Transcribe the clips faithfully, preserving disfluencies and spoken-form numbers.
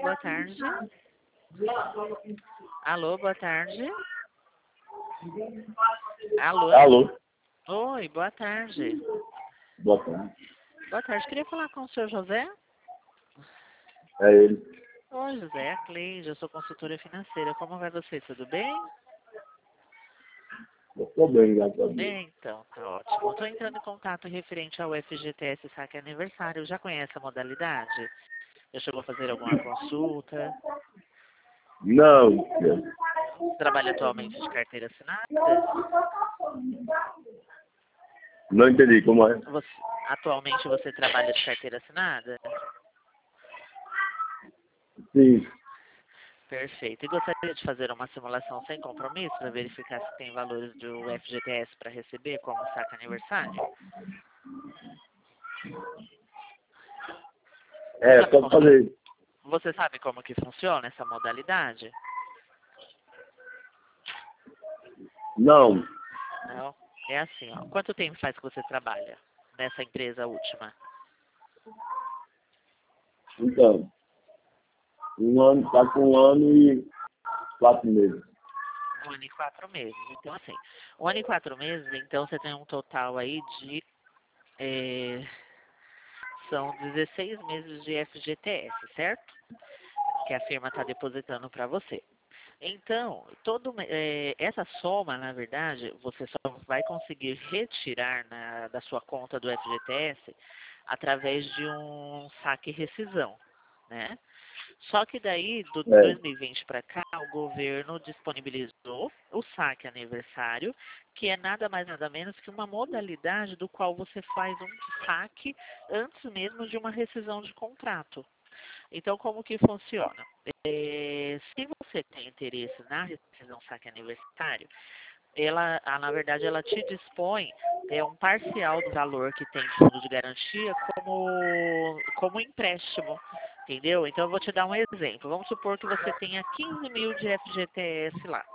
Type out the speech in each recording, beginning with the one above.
boa tarde. Alô, boa tarde. Alô? Alô? Oi, boa tarde. Boa tarde. Boa tarde, queria falar com o senhor José? É ele. Oi, José, é a Cleide, eu sou consultora financeira. Como vai você? Tudo bem? Eu tô bem, graças a Deus. Então, tá ótimo. Estou entrando em contato referente ao F G T S Saque Aniversário. Já conhece a modalidade? Já chegou a fazer alguma consulta? Não, filho. Você trabalha atualmente de carteira assinada? Não entendi como é. Você, atualmente você trabalha de carteira assinada? Sim. Perfeito. E gostaria de fazer uma simulação sem compromisso para verificar se tem valores do F G T S para receber como saque aniversário? É, Sabe pode como que, fazer. você sabe como que funciona essa modalidade? Não. Não? É assim, ó. Quanto tempo faz que você trabalha nessa empresa última? Então, um ano, tá com um ano e quatro meses. Um ano e quatro meses. Então, assim, um ano e quatro meses, então você tem um total aí de... eh, são dezesseis meses de F G T S, certo? Que a firma está depositando para você. Então, todo, eh, essa soma, na verdade, você só vai conseguir retirar na, da sua conta do F G T S através de um saque rescisão, né? Só que daí, do É. dois mil e vinte para cá, o governo disponibilizou o saque aniversário, que é nada mais nada menos que uma modalidade do qual você faz um saque antes mesmo de uma rescisão de contrato. Então, como que funciona? É, se você tem interesse na rescisão saque aniversário, ela, ah, na verdade, ela te dispõe é, um parcial do valor que tem de fundo de garantia como, como empréstimo, entendeu? Então, eu vou te dar um exemplo. Vamos supor que você tenha quinze mil de F G T S lá.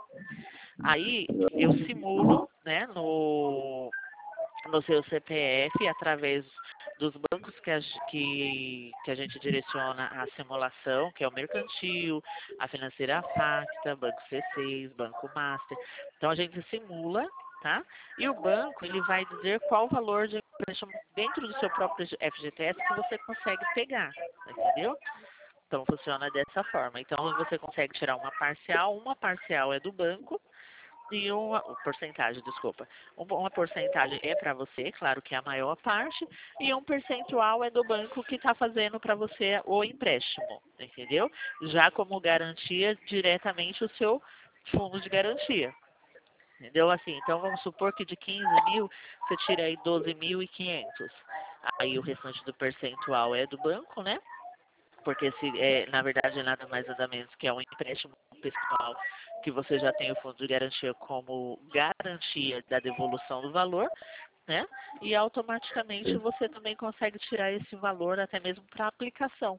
Aí, eu simulo, né, no, no seu C P F, através dos bancos que a, que, que a gente direciona a simulação, que é o Mercantil, a Financeira Facta, Banco C seis, Banco Master. Então, a gente simula, tá? E o banco, ele vai dizer qual o valor de empréstimo dentro do seu próprio F G T S que você consegue pegar, entendeu? Então, funciona dessa forma. Então, você consegue tirar uma parcial, uma parcial é do banco, e uma porcentagem, desculpa. Uma porcentagem é para você, claro que é a maior parte, e um percentual é do banco que está fazendo para você o empréstimo, entendeu? Já como garantia diretamente o seu fundo de garantia. Entendeu? Assim, então vamos supor que de quinze mil você tira aí doze mil e quinhentos. Aí o restante do percentual é do banco, né? Porque se é, na verdade é nada mais nada menos que é um empréstimo pessoal que você já tem o fundo de garantia como garantia da devolução do valor, né? E automaticamente Sim. você também consegue tirar esse valor até mesmo para aplicação.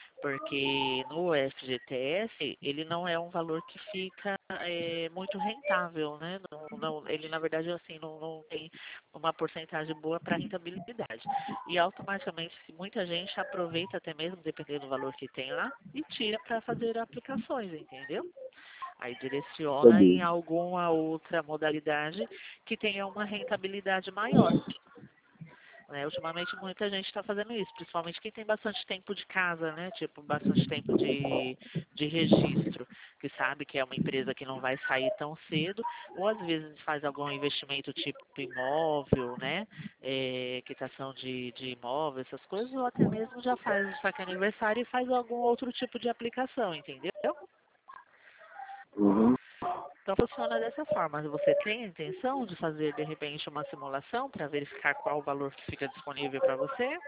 Porque no F G T S ele não é um valor que fica é, muito rentável, né? Não, não, ele na verdade assim não, não tem uma porcentagem boa para rentabilidade. E automaticamente muita gente aproveita até mesmo, dependendo do valor que tem lá, e tira para fazer aplicações, entendeu? Aí direciona em Entendi. alguma outra modalidade que tenha uma rentabilidade maior. Né? Ultimamente muita gente está fazendo isso, principalmente quem tem bastante tempo de casa, né? Tipo, bastante tempo de, de registro, que sabe que é uma empresa que não vai sair tão cedo, ou às vezes faz algum investimento tipo imóvel, né? É, quitação de, de imóvel, essas coisas, ou até mesmo já faz o saque aniversário e faz algum outro tipo de aplicação, entendeu? Uhum. Então funciona dessa forma. Você tem a intenção de fazer de repente uma simulação para verificar qual o valor que fica disponível para você?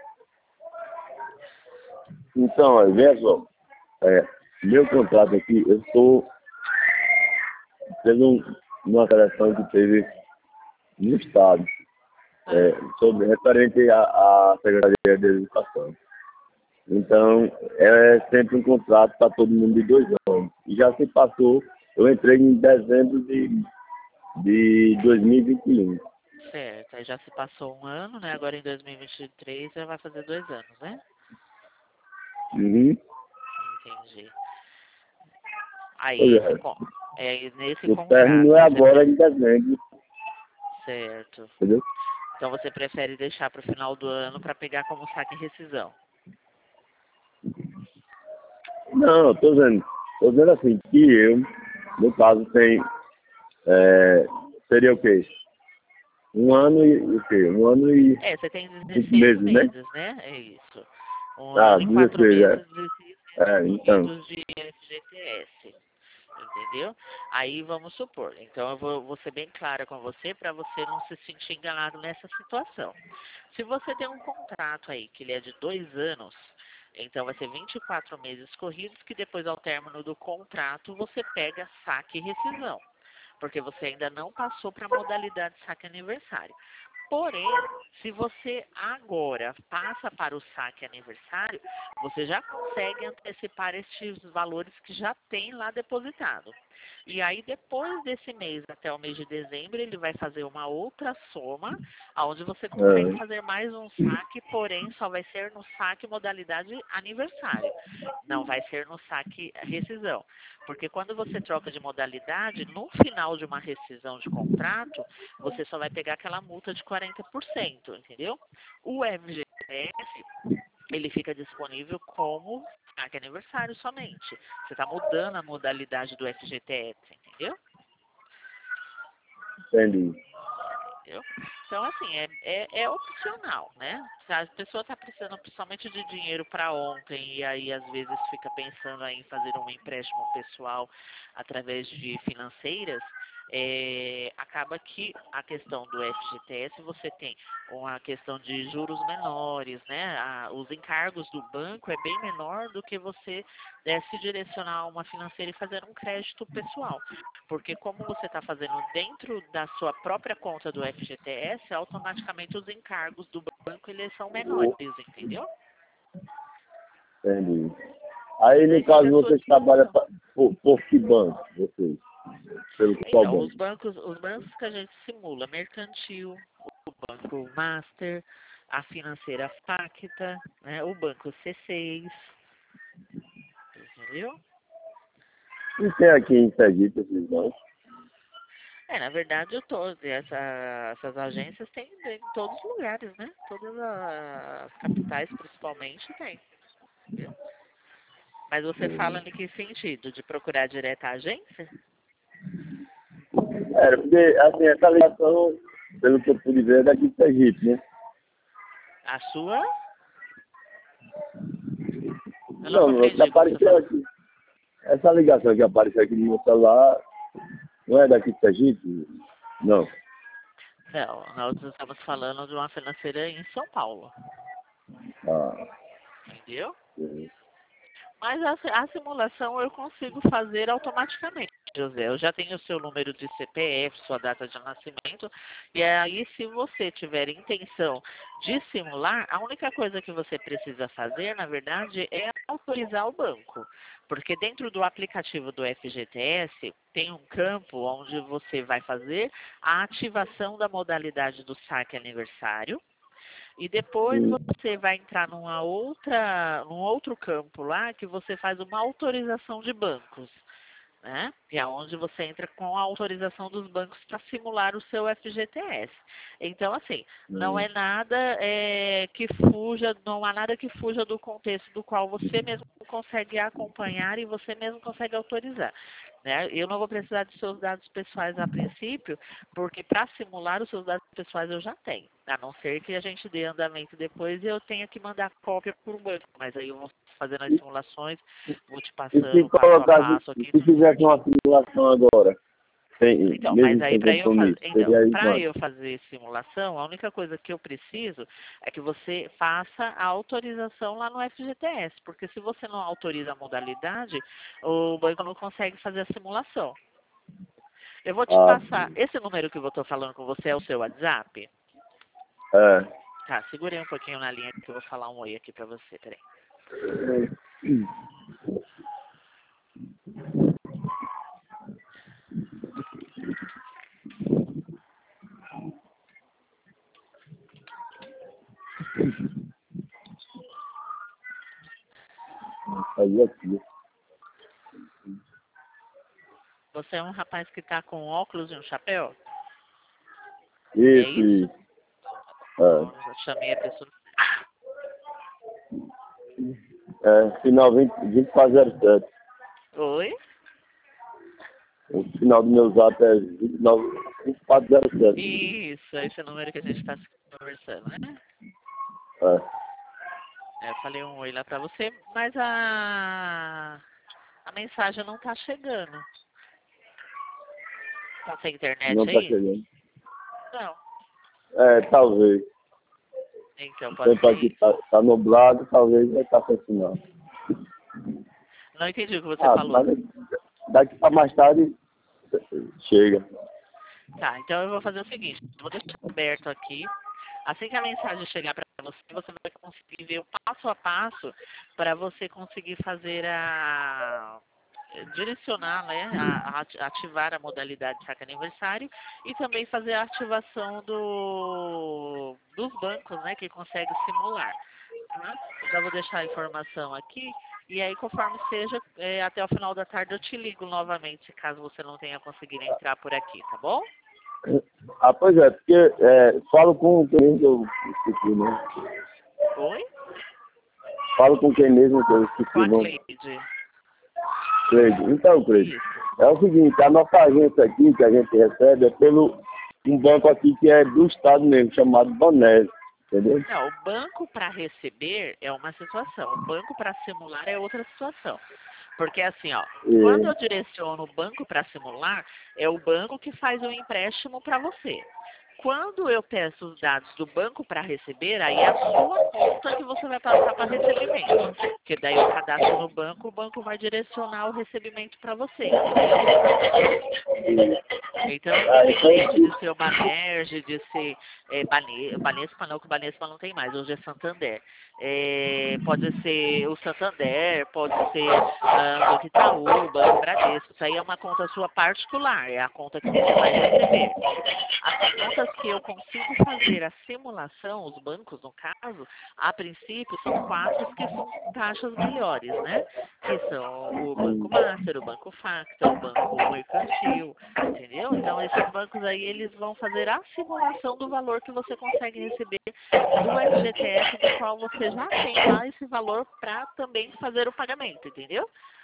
Então, olha, veja só. É, meu contrato aqui, eu estou tendo um, uma seleção que teve no Estado, é, sobre, referente à, à Secretaria de Educação. Então, é sempre um contrato para todo mundo de dois anos. E já se passou, eu entrei em dezembro de, de dois mil e vinte e um. Certo, aí já se passou um ano, né? Agora em dois mil e vinte e três já vai fazer dois anos, né? Uhum. Entendi. Aí, Pois esse, é. con- é, nesse O contrato, término é você agora pre- em dezembro, certo. entendeu? Então você prefere deixar para o final do ano para pegar como saque em rescisão. Não, eu tô dizendo, tô dizendo assim, que eu, no caso, tem, é, seria o quê? Um ano e o quê? Um ano e É, você tem cinco dezesseis meses, né? meses, né? É isso. Um Ah, ano e quatro dezesseis, meses, é. dezesseis meses É, então, corridos de F G T S. Entendeu? Aí vamos supor. Então eu vou, vou ser bem clara com você para você não se sentir enganado nessa situação. Se você tem um contrato aí que ele é de dois anos, então vai ser vinte e quatro meses corridos que depois ao término do contrato você pega saque e rescisão. Porque você ainda não passou para a modalidade saque aniversário. Porém, se você agora passa para o saque aniversário, você já consegue antecipar estes valores que já tem lá depositado. E aí, depois desse mês, até o mês de dezembro, ele vai fazer uma outra soma, onde você consegue é, fazer mais um saque, porém só vai ser no saque modalidade aniversário. Não vai ser no saque rescisão. Porque quando você troca de modalidade, no final de uma rescisão de contrato, você só vai pegar aquela multa de quarenta por cento, entendeu? O F G T S, ele fica disponível como saque aniversário somente. Você está mudando a modalidade do F G T S, entendeu? entendi. Entendeu? Então, assim, é, é, é opcional, né? Se a pessoa está precisando principalmente de dinheiro para ontem e aí às vezes fica pensando aí em fazer um empréstimo pessoal através de financeiras, é, acaba que a questão do F G T S você tem uma questão de juros menores, né? A, os encargos do banco é bem menor do que você é, se direcionar a uma financeira e fazer um crédito pessoal. Porque como você está fazendo dentro da sua própria conta do F G T S, automaticamente os encargos do banco eles são menores, entendeu? Entendi. Aí, Mas aí no fica caso, a sua vocês trabalham disposição. pra, por, por que banco, vocês? Pelo qual Então, os banco? bancos, os bancos que a gente simula, Mercantil, o Banco Master, a financeira Pacta, né, o Banco C seis, entendeu? E tem aqui em Sergipe esses bancos? É, na verdade, eu tô, essa, essas agências têm em todos os lugares, né? Todas as capitais, principalmente, tem. Entendeu? Mas você fala Hum. em que sentido? De procurar direto a agência? É, porque, assim, essa ligação, pelo que eu pude ver, é daqui de Sergipe, né? A sua? Eu não Não, não, que compreendi o que você apareceu falou. aqui. Essa ligação que apareceu aqui no meu celular, não é daqui de Sergipe? Não. Não, nós estamos falando de uma financeira em São Paulo. Ah, Entendeu? sim. Mas a, a simulação eu consigo fazer automaticamente, José. Eu já tenho o seu número de C P F, sua data de nascimento, e aí se você tiver intenção de simular, a única coisa que você precisa fazer, na verdade, é autorizar o banco. Porque dentro do aplicativo do F G T S tem um campo onde você vai fazer a ativação da modalidade do saque aniversário. E depois Sim. você vai entrar numa outra, num outro campo lá que você faz uma autorização de bancos, né? E é onde você entra com a autorização dos bancos para simular o seu F G T S. Então, assim, não Hum. é nada é, que fuja, não há nada que fuja do contexto do qual você mesmo consegue acompanhar e você mesmo consegue autorizar. Né? Eu não vou precisar de seus dados pessoais a princípio, porque para simular os seus dados pessoais eu já tenho. A não ser que a gente dê andamento depois e eu tenha que mandar cópia por banco. Mas aí eu vou fazendo as E, simulações, vou te e se passando passo a colocasse, passo aqui, se tudo fizesse uma certinho. simulação agora, sem, Então, mas mesmo aí sem para eu fazer, compromisso, então, seria aí para quanto? eu fazer simulação, a única coisa que eu preciso é que você faça a autorização lá no F G T S, porque se você não autoriza a modalidade, o banco não consegue fazer a simulação. Eu vou te Ah, passar, esse número que eu estou falando com você é o seu WhatsApp? é. Tá, segurei um pouquinho na linha que eu vou falar um oi aqui para você, peraí. Fazia aqui. Você é um rapaz que tá com óculos e um chapéu? Isso, É isso? isso. É. Bom, já chamei a pessoa. É, final vinte, vinte para zero sete. Oi? O final do meu zap é vinte e nove, vinte e quatro zero sete. Isso, esse é o número que a gente está conversando, né? É. É, eu falei um oi lá pra você, mas a, a mensagem não tá chegando. Tá sem Não internet tá aí? chegando. Não. É, talvez. Então O pode tempo ser aqui isso. tá, tá nublado, talvez vai estar sem sinal. Não entendi o que você Ah, falou. mas daqui para mais tarde chega. Tá, então eu vou fazer o seguinte, eu vou deixar aberto aqui. Assim que a mensagem chegar para você, você vai conseguir ver o passo a passo para você conseguir fazer a direcionar, né, a, a ativar a modalidade saque aniversário e também fazer a ativação do dos bancos, né, que consegue simular. Tá? Já vou deixar a informação aqui e aí conforme seja, é, até o final da tarde eu te ligo novamente, caso você não tenha conseguido entrar por aqui, tá bom? Ah, pois é, porque é, falo com quem mesmo que eu esqueci, né? Oi? Falo com quem mesmo que eu esqueci Com o a nome. Cleide. Cleide. Então, Cleide, Isso. é o seguinte, a nossa agência aqui que a gente recebe é pelo um banco aqui que é do estado mesmo, chamado Banese, entendeu? Não, o banco para receber é uma situação, o banco para simular é outra situação. Porque assim, ó, quando eu E, direciono o banco para simular, é o banco que faz o empréstimo para você. Quando eu peço os dados do banco para receber, aí é a sua conta que você vai passar para recebimento. Porque daí o cadastro no banco, o banco vai direcionar o recebimento para você, entendeu? Então, ah, então, independente de ser o Banerj, de ser é, Bane- Banespa, não, que o Banespa não tem mais, hoje é Santander. É, pode ser o Santander, pode ser ah, Banco Itaú, Banco Bradesco. Isso aí é uma conta sua particular, é a conta que você vai receber. As contas que eu consigo fazer a simulação, os bancos no caso, a princípio são quatro que são taxas melhores, né? Que são o Banco Master, o Banco Facta, o Banco Mercantil, entendeu? Então esses bancos aí eles vão fazer a simulação do valor que você consegue receber do F G T S, do qual você já tem lá esse valor para também fazer o pagamento, entendeu?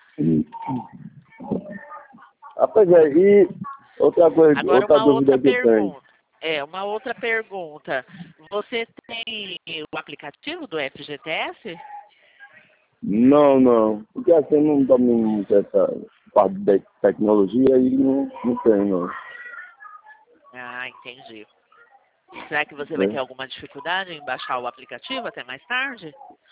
ah, pois é, e outra coisa, Agora outra uma outra dúvida que eu tenho. pergunta. É, uma outra pergunta. Você tem o aplicativo do F G T S? Não, não, porque assim eu não domino muito essa parte de tecnologia e não, não tenho, não. Ah, entendi. Será que você vai ter Né? alguma dificuldade em baixar o aplicativo até mais tarde?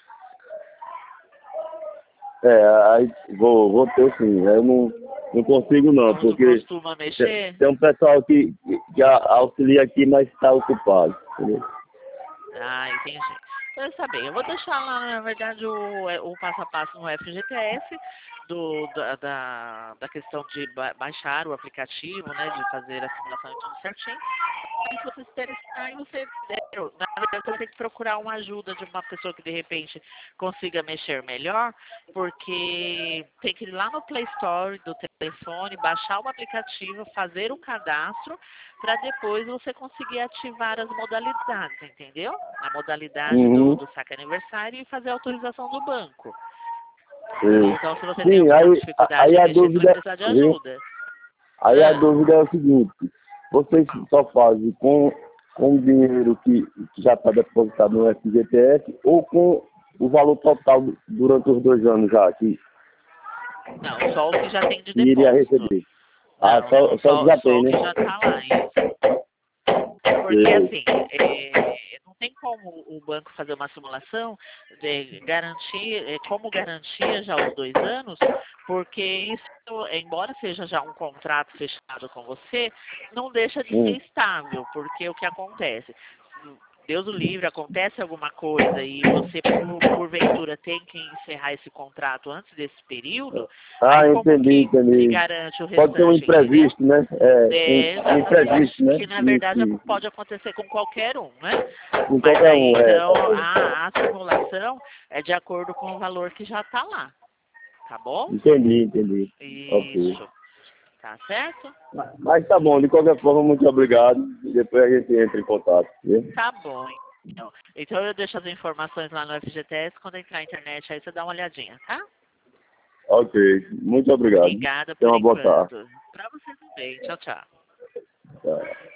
É, aí vou, vou ter sim, eu não, não consigo não, Não, não porque costuma tem, mexer? tem um pessoal que, que a- auxilia aqui, mas está ocupado. Entendeu? Ah, entendi. Então, está bem. Eu vou deixar lá, na verdade, o, é, o passo a passo no F G T S do, da, da, da questão de ba baixar o aplicativo, né, de fazer a simulação e tudo certinho. Aí, se você se interessar, aí você, na verdade, você vai ter que procurar uma ajuda de uma pessoa que, de repente, consiga mexer melhor, porque tem que ir lá no Play Store do telefone, baixar o aplicativo, fazer o cadastro, para depois você conseguir ativar as modalidades, entendeu? A modalidade do, Uhum. do saque aniversário e fazer a autorização do banco. Sim, Então, se você tem sim, alguma aí, a- dificuldade aí em a mexer, você vai dúvida, precisar de sim, ajuda. aí a Ah, dúvida é o seguinte, vocês só fazem com, com o dinheiro que, que já está depositado no F G T S ou com o valor total durante os dois anos já que, não, só o que já tem de que iria depósito. receber? Ah, Não, só, não, só que só, já só tem, o né? que já está lá, isso. Porque Sim. assim, é, não tem como o banco fazer uma simulação de garantir, é, como garantia já os dois anos, porque isso, embora seja já um contrato fechado com você, não deixa de ser Hum, estável, porque o que acontece? Deus o livre, acontece alguma coisa e você, por, porventura, tem que encerrar esse contrato antes desse período, aí Ah, como entendi, que se entendi. garante o Pode ser um restante, entendeu? imprevisto, né? É, É, um, um exatamente. imprevisto, né? Que na Isso, verdade isso. pode acontecer com qualquer um, né? Com Mas qualquer um, aí é. então a, a simulação é de acordo com o valor que já está lá, tá bom? Entendi, entendi. Ok. Isso. Tá certo? Mas, mas tá bom, de qualquer forma, muito obrigado. E depois a gente entra em contato. Viu? Tá bom. Então, então eu deixo as informações lá no F G T S, quando entrar na internet aí você dá uma olhadinha, tá? Ok, muito obrigado. Obrigada Tenha por uma boa tarde. enquanto. Pra você também. Tchau, tchau.